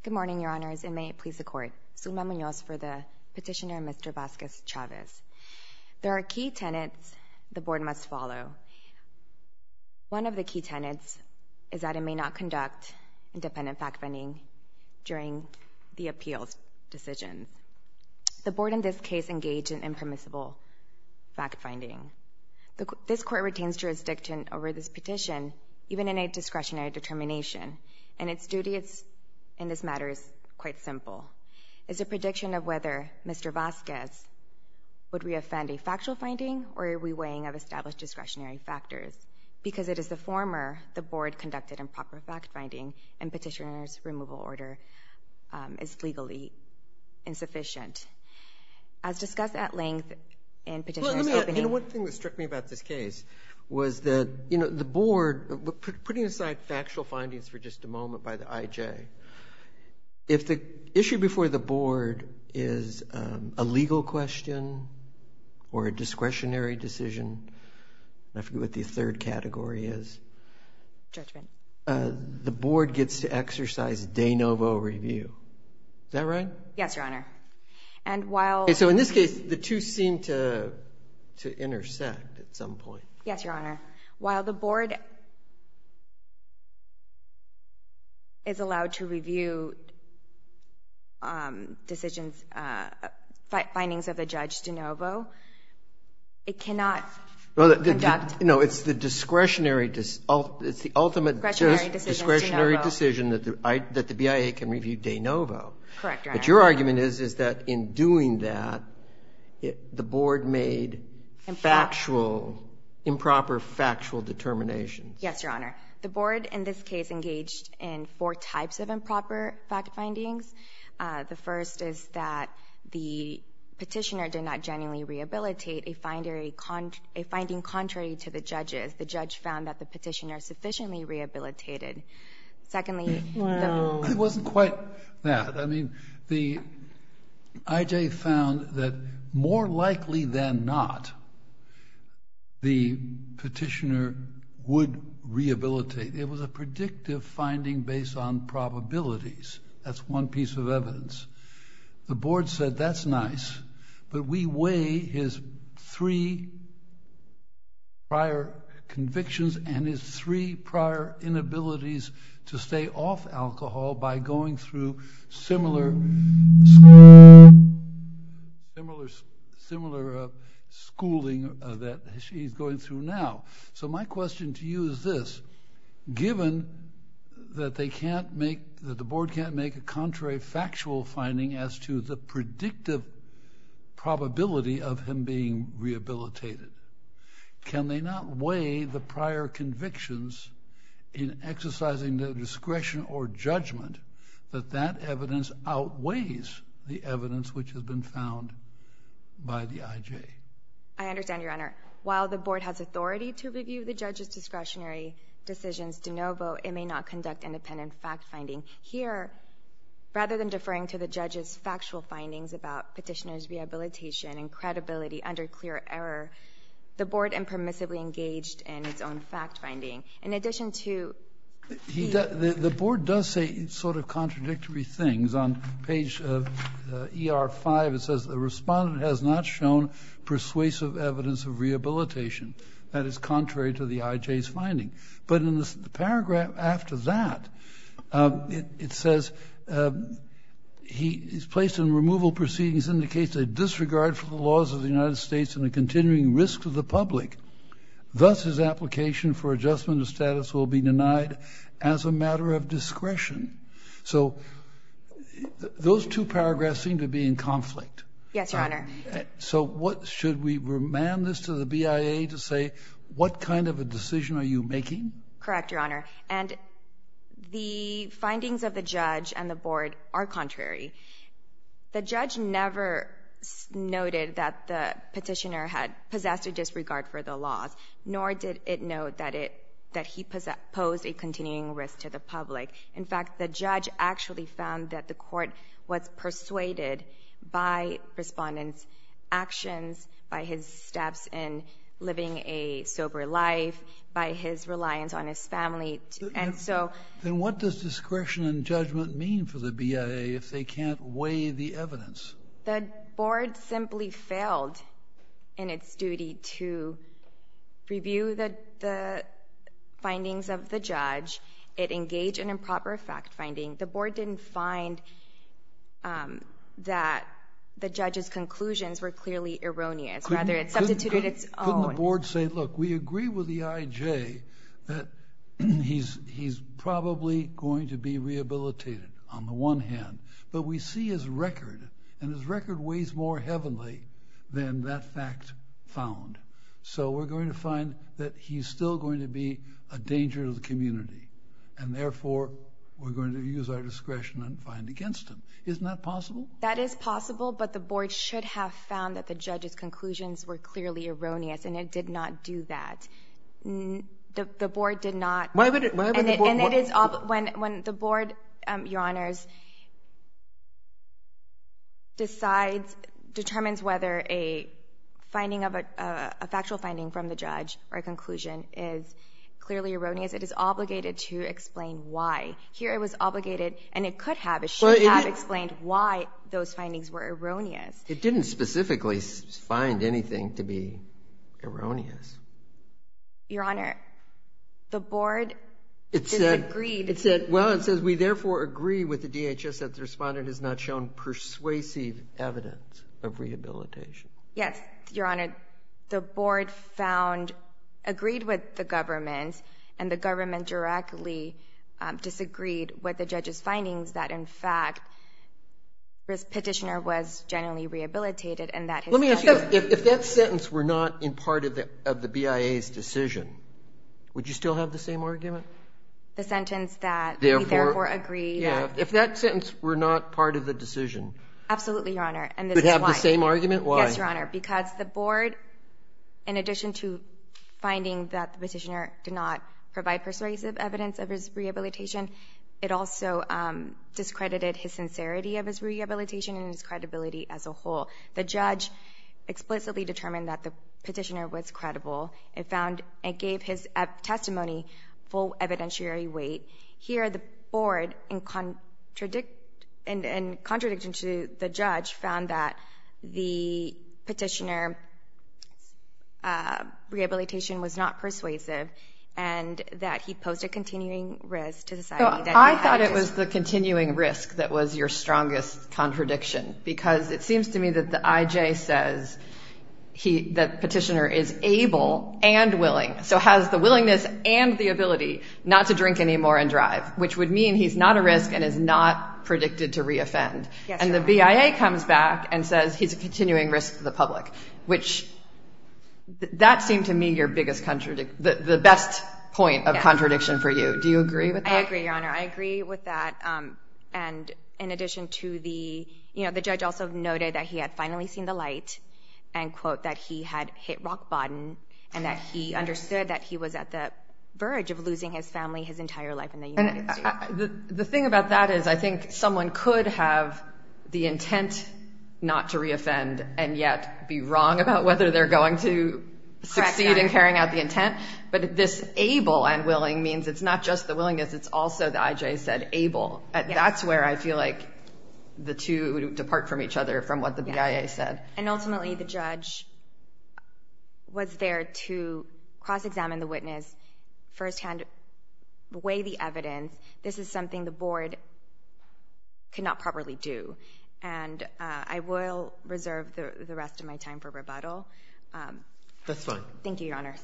Good morning, Your Honors, and may it please the Court. Zulma Munoz for the petitioner, Mr. Vasquez-Chavez. There are key tenets the Board must follow. One of the key tenets is that it may not conduct independent fact-finding during the appeals decisions. The Board in this case engaged in impermissible fact-finding. This Court retains jurisdiction over this petition, even in a discretionary determination, and its duty in this matter is quite simple. It's a prediction of whether Mr. Vasquez would reoffend a factual finding or a reweighing of established discretionary factors. Because it is the former, the Board conducted improper fact-finding, and petitioner's removal order is legally insufficient. As discussed at length in petitioner's opening... one thing that struck me about this case was that, the Board, putting aside factual findings for just a moment by the IJ, if the issue before the Board is a legal question or a discretionary decision, I forget what the third category is. Judgment. The Board gets to exercise de novo review. Is that right? Yes, Your Honor. And while... So in this case, the two seem to intersect at some point. Yes, Your Honor. While the Board is allowed to review decisions, findings of the judge de novo, it cannot conduct... No, it's the discretionary, it's the ultimate discretionary decision that the BIA can review de novo. Correct, Your Honor. But your argument is that in doing that, the Board made improper factual determinations. Yes, Your Honor. The Board in this case engaged in 4 types of improper fact findings. The first is that the petitioner did not genuinely rehabilitate a finding contrary to the judges. The judge found that the petitioner sufficiently rehabilitated. Secondly... Well, it wasn't quite that. I mean, the IJ found that more likely than not, the petitioner would rehabilitate. It was a predictive finding based on probabilities. That's one piece of evidence. The Board said, that's nice, but we weigh his 3 prior convictions and his 3 prior inabilities to stay off alcohol by going through similar schooling that he's going through now. So my question to you is this: given that the Board can't make a contrary factual finding as to the predictive probability of him being rehabilitated, can they not weigh the prior convictions in exercising their discretion or judgment that evidence outweighs the evidence which has been found by the IJ? I understand, Your Honor. While the Board has authority to review the judge's discretionary decisions de novo, it may not conduct independent fact-finding. Here, rather than deferring to the judge's factual findings about petitioner's rehabilitation and credibility under clear error, the Board impermissibly engaged in its own fact-finding. In addition to... The Board does say sort of contradictory things. On page ER5, it says, the respondent has not shown persuasive evidence of rehabilitation. That is contrary to the IJ's finding. But in the paragraph after that, it says he is placed in removal proceedings indicates a disregard for the laws of the United States and a continuing risk to the public. Thus, his application for adjustment of status will be denied as a matter of discretion. So those 2 paragraphs seem to be in conflict. Yes, Your Honor. So what should we remand this to the BIA to say, what kind of a decision are you making? Correct, Your Honor. And the findings of the judge and the Board are contrary. The judge never noted that the petitioner had possessed a disregard for the laws, nor did it note that he posed a continuing risk to the public. In fact, the judge actually found that the court was persuaded by respondents' actions, by his steps in living a sober life, by his reliance on his family. And so... Then what does discretion and judgment mean for the BIA if they can't weigh the evidence? The board simply failed in its duty to review the findings of the judge. It engaged in improper fact-finding. The board didn't find that the judge's conclusions were clearly erroneous. Rather, it substituted its own. Couldn't the board say, look, we agree with the IJ that he's probably going to be rehabilitated on the one hand, but we see his record, and his record weighs more heavily than that fact found. So we're going to find that he's still going to be a danger to the community, and therefore we're going to use our discretion and find against him. Isn't that possible? That is possible, but the board should have found that the judge's conclusions were clearly erroneous, and it did not do that. The board did not. Why would it? When the board, Your Honors, determines whether a finding of a factual finding from the judge or a conclusion is clearly erroneous, it is obligated to explain why. Here it was obligated, and it should have explained why those findings were erroneous. It didn't specifically find anything to be erroneous. Your Honor, the board disagreed. It says, we therefore agree with the DHS that the respondent has not shown persuasive evidence of rehabilitation. Yes, Your Honor. The board agreed with the government, and the government directly disagreed with the judge's findings that, in fact, this petitioner was genuinely rehabilitated and that his... Let me ask you, if that sentence were not in part of the BIA's decision, would you still have the same argument? The sentence that we therefore agree that... Yeah, if that sentence were not part of the decision... Absolutely, Your Honor, and this is why. Would have the same argument? Why? Yes, Your Honor, because the board, in addition to finding that the petitioner did not provide persuasive evidence of his rehabilitation, it also discredited his sincerity of his rehabilitation and his credibility as a whole. The judge explicitly determined that the petitioner was credible. It gave his testimony full evidentiary weight. Here, the board, in contradiction to the judge, found that the petitioner rehabilitation was not persuasive and that he posed a continuing risk to society. I thought it was the continuing risk that was your strongest contradiction, because it seems to me that the IJ says that petitioner is able and willing, so has the willingness and the ability not to drink anymore and drive, which would mean he's not a risk and is not predicted to reoffend. Yes, and the BIA comes back and says he's a continuing risk to the public, which that seemed to me your biggest the best point of contradiction for you. Do you agree with that? I agree, Your Honor. I agree with that. And in addition to the judge also noted that he had finally seen the light and, quote, that he had hit rock bottom and that he understood that he was at the verge of losing his family his entire life in the United States. The thing about that is I think someone could have the intent not to reoffend and yet be wrong about whether they're going to succeed in carrying out the intent. But this able and willing means it's not just the willingness, it's also, the IJ said, able. Yes. That's where I feel like the two depart from each other from what the BIA said. And ultimately the judge was there to cross-examine the witness, firsthand weigh the evidence. This is something the board could not properly do. And I will reserve the rest of my time for rebuttal. That's fine. Thank you, Your Honors.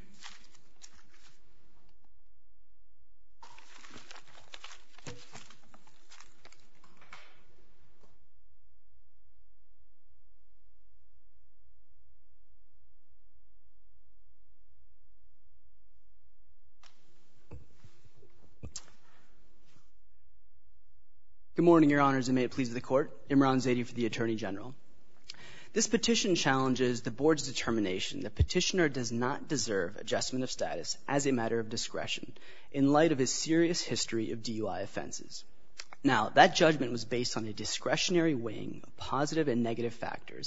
Good morning, Your Honors, and may it please the Court. Imran Zaidi for the Attorney General. This petition challenges the board's determination that petitioner does not deserve adjustment of status as a matter of discretion in light of his serious history of DUI offenses. Now, that judgment was based on a discretionary weighing of positive and negative factors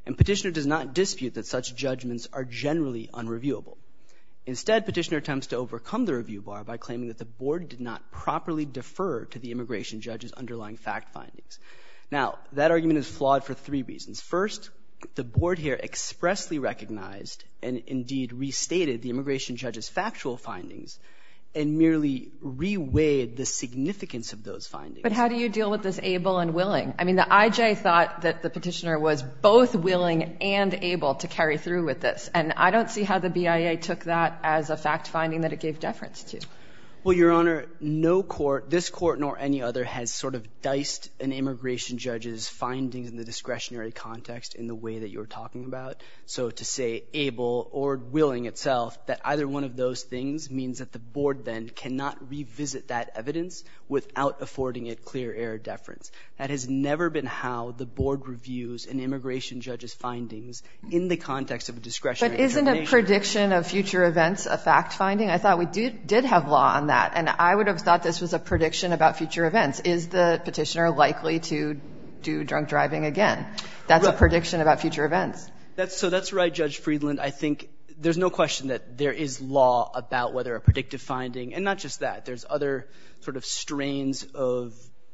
and Petitioner does not dispute that such judgments are generally unreviewable. Instead, Petitioner attempts to overcome the review bar by claiming that the board did not properly defer to the immigration judge's underlying fact findings. Now, that argument is flawed for 3 reasons. First, the board here expressly recognized and indeed restated the immigration judge's factual findings and merely reweighed the significance of those findings. But how do you deal with this able and willing? I mean, the IJ thought that the petitioner was both willing and able to carry through with this, and I don't see how the BIA took that as a fact finding that it gave deference to. Well, Your Honor, no court, this court nor any other, has sort of diced an immigration judge's findings in the discretionary context in the way that you're talking about. So to say able or willing itself, that either one of those things means that the board then cannot revisit that evidence without affording it clear error deference. That has never been how the board reviews an immigration judge's findings in the context of a discretionary determination. But isn't a prediction of future events a fact finding? I thought we did have law on that. And I would have thought this was a prediction about future events. Is the petitioner likely to do drunk driving again? That's right. A prediction about future events. That's right, Judge Friedland. I think there's no question that there is law about whether a predictive finding, and not just that, there's other sort of strains of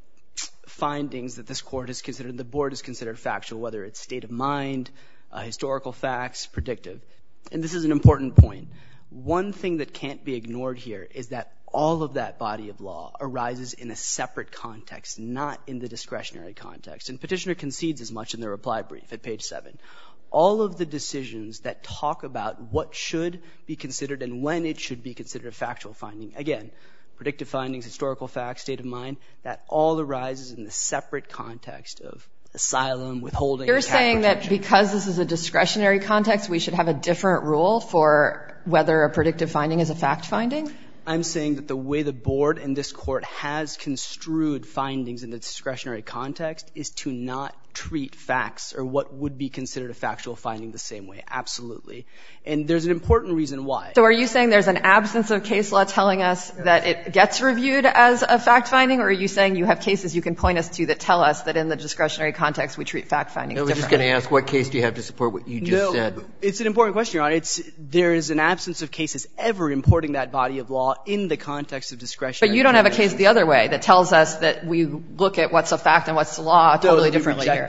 findings that this court has considered, the board has considered factual, whether it's state of mind, historical facts, predictive. And this is an important point. One thing that can't be ignored here is that all of that body of law arises in a separate context, not in the discretionary context. And Petitioner concedes as much in the reply brief at page 7. All of the decisions that talk about what should be considered and when it should be considered a factual finding, again, predictive findings, historical facts, state of mind, that all arises in the separate context of asylum, withholding. You're saying that because this is a discretionary context, we should have a different rule for whether a predictive finding is a fact finding? I'm saying that the way the board and this court has construed findings in the discretionary context is to not treat facts or what would be considered a factual finding the same way. Absolutely. And there's an important reason why. So are you saying there's an absence of case law telling us that it gets reviewed as a fact finding, or are you saying you have cases you can point us to that tell us that in the discretionary context we treat fact findings differently? I was just going to ask, what case do you have to support what you just said? It's an important question, Your Honor. There is an absence of cases ever importing that body of law in the context of discretionary. But you don't have a case the other way that tells us that we look at what's a fact and what's the law totally differently here.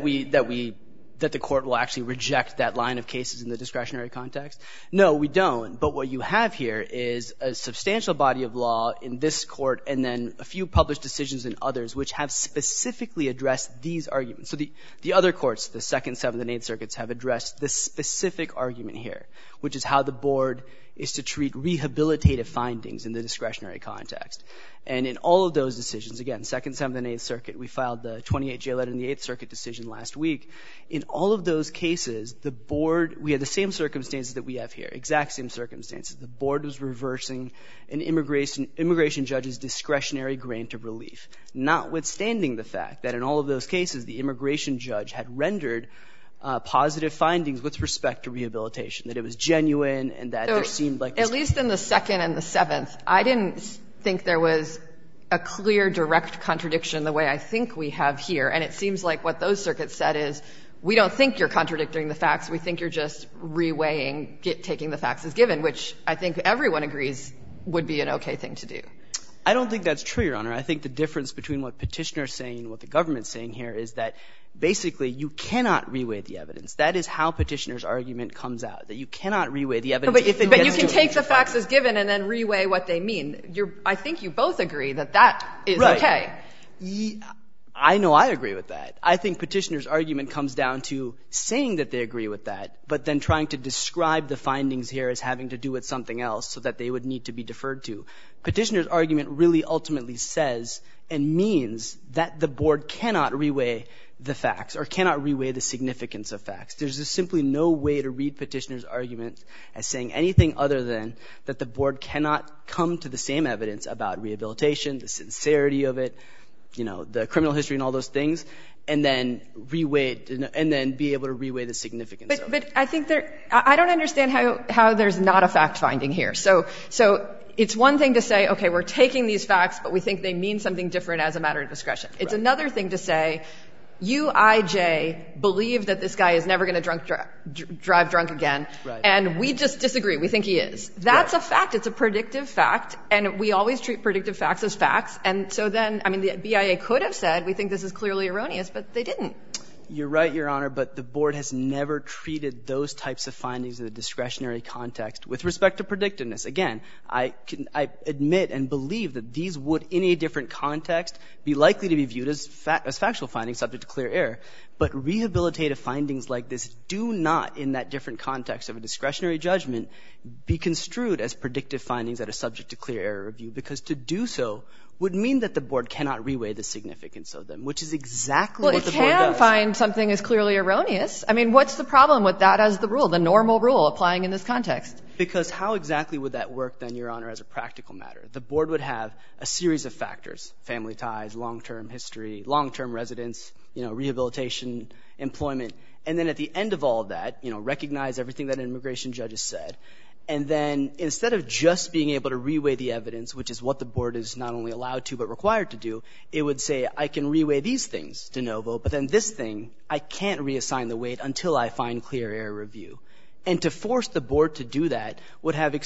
That the court will actually reject that line of cases in the discretionary context? No, we don't. But what you have here is a substantial body of law in this court and then a few published decisions in others which have specifically addressed these arguments. So the other courts, the 2nd, 7th, and 8th circuits, have addressed this specific argument here, which is how the board is to treat rehabilitative findings in the discretionary context. And in all of those decisions, again, 2nd, 7th, and 8th circuit, we filed the 28J letter in the 8th circuit decision last week. In all of those cases, the board, we had the same circumstances that we have here, exact same circumstances. The board was reversing an immigration judge's discretionary grant of relief, notwithstanding the fact that in all of those cases, the immigration judge had rendered positive findings with respect to rehabilitation, that it was genuine and that there seemed like... At least in the 2nd and the 7th, I didn't think there was a clear direct contradiction the way I think we have here. And it seems like what those circuits said is, we don't think you're contradicting the facts, we think you're just reweighing, taking the facts as given, which I think everyone agrees would be an okay thing to do. I don't think that's true, Your Honor. I think the difference between what Petitioner is saying and what the government is saying here is that basically you cannot reweigh the evidence. That is how Petitioner's argument comes out, that you cannot reweigh the evidence. But you can take the facts as given and then reweigh what they mean. I think you both agree that that is okay. I know I agree with that. I think Petitioner's argument comes down to saying that they agree with that, but then trying to describe the findings here as having to do with something else so that they would need to be deferred to. Petitioner's argument really ultimately says and means that the board cannot reweigh the facts or cannot reweigh the significance of facts. There's just simply no way to read Petitioner's argument as saying anything other than that the board cannot come to the same evidence about rehabilitation, the sincerity of it, you know, the criminal history and all those things, and then reweigh and then be able to reweigh the significance of it. But I think I don't understand how there's not a fact finding here. So it's one thing to say, okay, we're taking these facts, but we think they mean something different as a matter of discretion. It's another thing to say, you, IJ, believe that this guy is never going to drive drunk again, right. And we just disagree. We think he is. That's right. a fact. It's a predictive fact, and we always treat predictive facts as facts. And so then, I mean, the BIA could have said, we think this is clearly erroneous, but they didn't. You're right, Your Honor, but the board has never treated those types of findings in a discretionary context with respect to predictiveness. Again, I admit and believe that these would, in a different context, be likely to be viewed as factual findings subject to clear error. But rehabilitative findings like this do not, in that different context of a discretionary judgment, be construed as predictive findings that are subject to clear error review, because to do so would mean that the board cannot reweigh the significance of them, which is exactly what the board does. Well, it can find something as clearly erroneous. I mean, what's the problem with that as the rule, the normal rule applying in this context? Because how exactly would that work then, Your Honor, as a practical matter? The board would have a series of factors: family ties, long-term history, long-term residence, rehabilitation, employment. And then at the end of all of that, recognize everything that an immigration judge has said. And then instead of just being able to reweigh the evidence, which is what the board is not only allowed to but required to do, it would say, I can reweigh these things de novo, but then this thing, I can't reassign the weight until I find clear error review. And to force the board to do that would have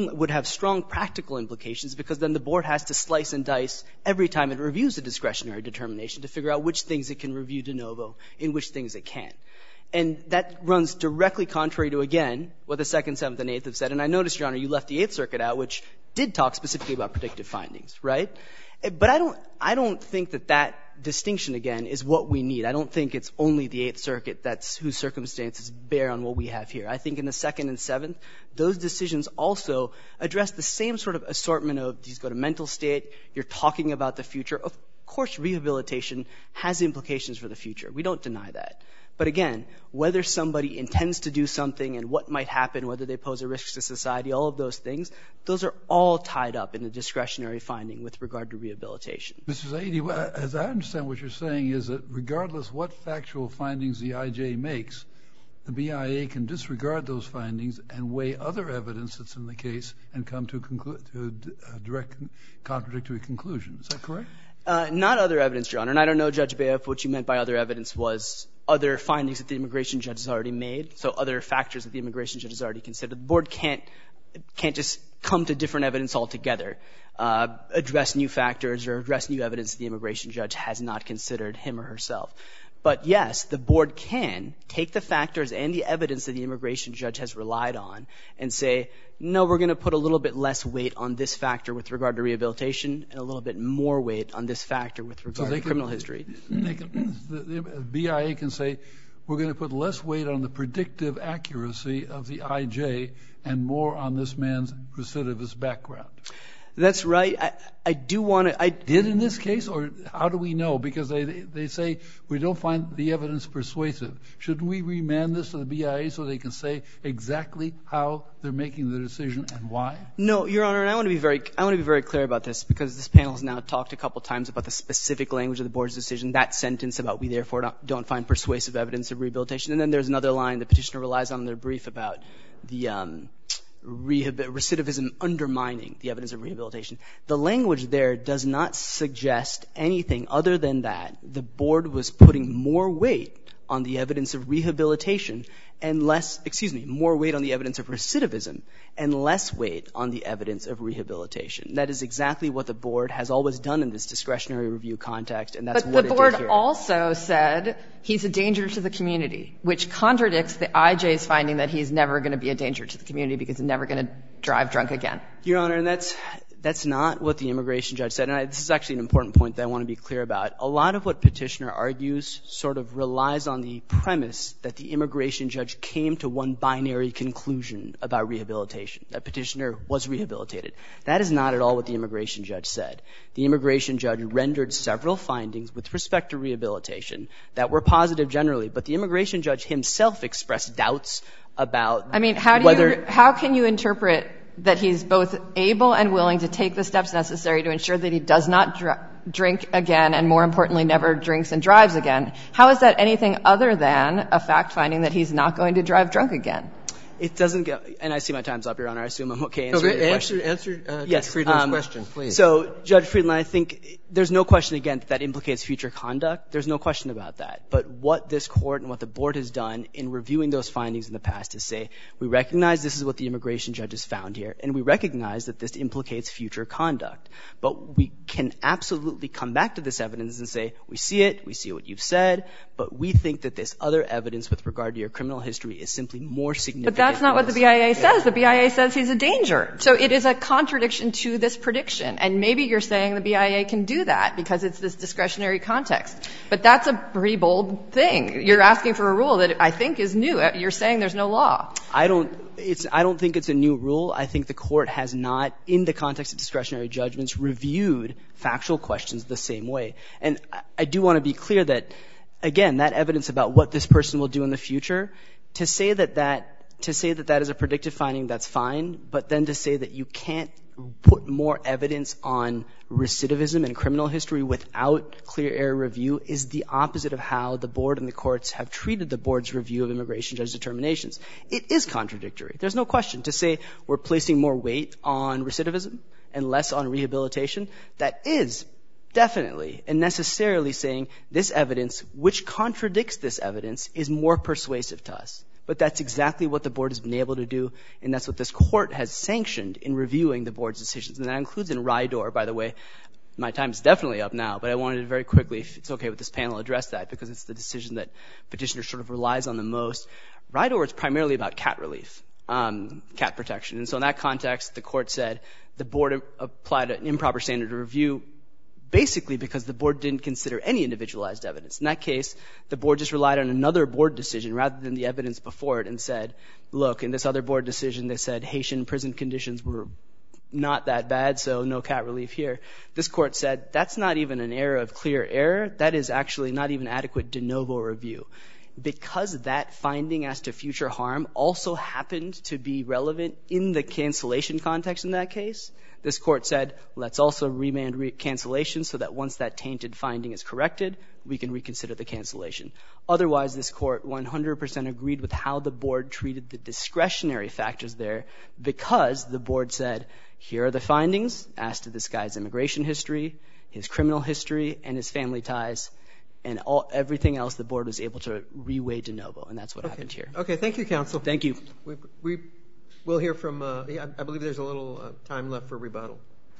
strong practical implications, because then the board has to slice and dice every time it reviews a discretionary determination to figure out which things it can review de novo and which things it can't. And that runs directly contrary to, again, what the 2nd, 7th, and 8th have said. And I noticed, Your Honor, you left the 8th Circuit out, which did talk specifically about predictive findings, right? But I don't think that distinction, again, is what we need. I don't think it's only the 8th Circuit whose circumstances bear on what we have here. I think in the 2nd and 7th, those decisions also address the same sort of assortment of these go to mental state, you're talking about the future. Of course, rehabilitation has implications for the future. We don't deny that. But again, whether somebody intends to do something and what might happen, whether they pose a risk to society, all of those things, those are all tied up in the discretionary finding with regard to rehabilitation. Mr. Zaidi, as I understand what you're saying is that regardless what factual findings the IJ makes, the BIA can disregard those findings and weigh other evidence that's in the case and come to a direct contradictory conclusion. Is that correct? Not other evidence, Your Honor. And I don't know, Judge Bea, if what you meant by other evidence was other findings that the immigration judge has already made, so other factors that the immigration judge has already considered. The board can't just come to different evidence altogether, address new factors or address new evidence the immigration judge has not considered him or herself. But yes, the board can take the factors and the evidence that the immigration judge has relied on and say, no, we're going to put a little bit less weight on this factor with regard to rehabilitation and a little bit more weight on this factor with regard to criminal history. The BIA can say, we're going to put less weight on the predictive accuracy of the IJ and more on this man's recidivist background. That's right. I do want to... Did in this case, or how do we know? Because they say we don't find the evidence persuasive. Shouldn't we remand this to the BIA so they can say exactly how they're making the decision and why? No, Your Honor, and I want to be very clear about this, because this panel has now talked a couple times about the specific language of the board's decision, that sentence about we therefore don't find persuasive evidence of rehabilitation. And then there's another line the petitioner relies on in their brief about the recidivism undermining the evidence of rehabilitation. The language there does not suggest anything other than that the board was putting more weight on the evidence of rehabilitation and more weight on the evidence of recidivism and less weight on the evidence of rehabilitation. That is exactly what the board has always done in this discretionary review context, and that's what it did here. But the board also said he's a danger to the community, which contradicts the IJ's finding that he's never going to be a danger to the community because he's never going to drive drunk again. Your Honor, and that's not what the immigration judge said. And this is actually an important point that I want to be clear about. A lot of what petitioner argues sort of relies on the premise that the immigration judge came to one binary conclusion about rehabilitation, that petitioner was rehabilitated. That is not at all what the immigration judge said. The immigration judge rendered several findings with respect to rehabilitation that were positive generally, but the immigration judge himself expressed doubts about how can you interpret that he's both able and willing to take the steps necessary to ensure that he does not drink again and, more importantly, never drinks and drives again? How is that anything other than a fact finding that he's not going to drive drunk again? It doesn't go, and I see my time's up, Your Honor. I assume I'm okay answering your question. Answer Judge Friedland's question, please. So, Judge Friedland, I think there's no question, again, that implicates future conduct. There's no question about that. But what this court and what the board has done in reviewing those findings in the past is say, we recognize this is what the immigration judges found here, and we recognize that this implicates future conduct. But we can absolutely come back to this evidence and say, we see it, we see what you've said, but we think that this other evidence with regard to your criminal history is simply more significant. But that's not what the BIA says. The BIA says he's a danger. So it is a contradiction to this prediction. And maybe you're saying the BIA can do that because it's this discretionary context. But that's a pretty bold thing. You're asking for a rule that I think is new. You're saying there's no law. I don't think it's a new rule. I think the court has not, in the context of discretionary judgments, reviewed factual questions the same way. And I do want to be clear that, again, that evidence about what this person will do in the future, to say that is a predictive finding, that's fine. But then to say that you can't put more evidence on recidivism and criminal history without clear error review is the opposite of how the board and the courts have treated the board's review of immigration judge determinations. It is contradictory. There's no question. To say we're placing more weight on recidivism and less on rehabilitation, that is definitely and necessarily saying this evidence, which contradicts this evidence, is more persuasive to us. But that's exactly what the board has been able to do, and that's what this court has sanctioned in reviewing the board's decisions. And that includes in Rydor, by the way. My time is definitely up now, but I wanted to very quickly, if it's okay with this panel, address that because it's the decision that Petitioner sort of relies on the most. Rydor is primarily about cat relief, cat protection. And so in that context, the court said the board applied an improper standard of review basically because the board didn't consider any individualized evidence. In that case, the board just relied on another board decision rather than the evidence before it and said, look, in this other board decision, they said Haitian prison conditions were not that bad, so no cat relief here. This court said that's not even an error of clear error. That is actually not even adequate de novo review. Because that finding as to future harm also happened to be relevant in the cancellation context in that case, this court said, let's also remand cancellation so that once that tainted finding is corrected, we can reconsider the cancellation. Otherwise, this court 100% agreed with how the board treated the discretionary factors there because the board said, here are the findings as to this guy's immigration history, his criminal history, and his family ties, and everything else the board was able to reweigh de novo, and that's what happened here. Okay, thank you, counsel. Thank you. We'll hear from, I believe there's a little time left for rebuttal.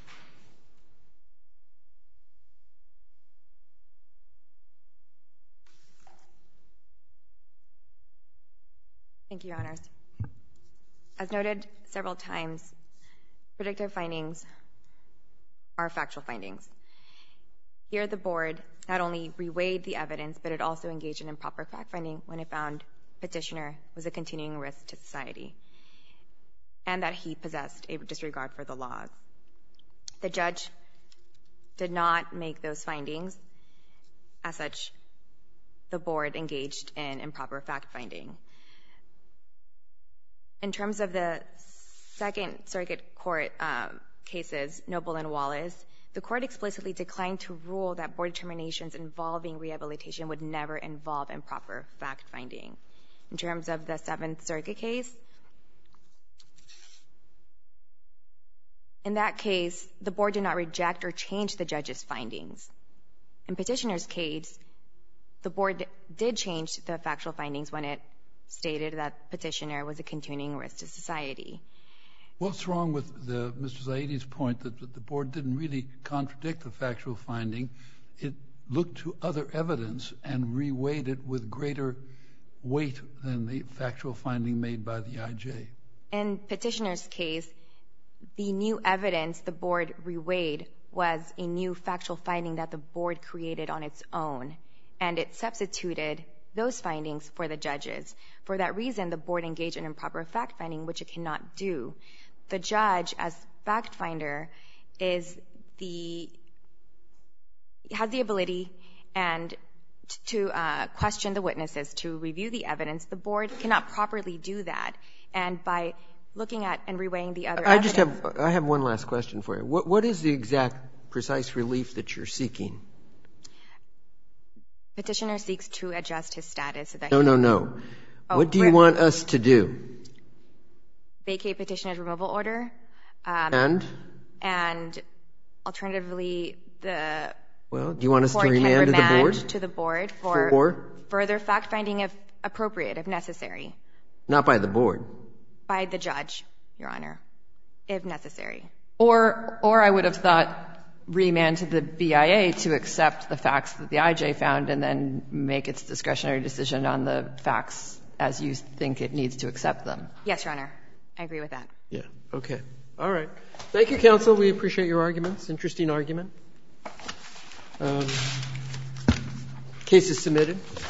Thank you, Your Honors. As noted several times, predictive findings are factual findings. Here, the board not only reweighed the evidence, but it also engaged in improper fact-finding when it found Petitioner was a continuing risk to society and that he possessed a disregard for the laws. The judge did not make those findings. As such, the board engaged in improper fact-finding. In terms of the Second Circuit Court cases, Noble and Wallace, the court explicitly declined to rule that board determinations involving rehabilitation would never involve improper fact-finding. In terms of the Seventh Circuit case, in that case, the board did not reject or change the judge's findings. In Petitioner's case, the board did change the factual findings when it stated that Petitioner was a continuing risk to society. What's wrong with Mr. Zaidi's point that the board didn't really contradict the factual finding? It looked to other evidence and reweighed it with greater weight than the factual finding made by the IJ. In Petitioner's case, the new evidence the board reweighed was a new factual finding that the board created on its own, and it substituted those findings for the judges. For that reason, the board engaged in improper fact-finding, which it cannot do. The judge, as fact-finder, has the ability and to question the witnesses, to review the evidence. The board cannot properly do that. And by looking at and reweighing the other evidence... I have one last question for you. What is the exact precise relief that you're seeking? Petitioner seeks to adjust his status so that No. What do you want us to do? Vacate Petitioner's removal order. And? And alternatively, the Well, do you want us to court can remand to the board? remand to the board for further fact-finding if appropriate, if necessary. Not by the board. By the judge, Your Honor, if necessary. Or I would have thought remand to the BIA to accept the facts that the IJ found and then make its discretionary decision on the facts as you think it needs to accept them. Yes, Your Honor. I agree with that. Yeah. Okay. All right. Thank you, counsel. We appreciate your arguments. Interesting argument. Case is submitted.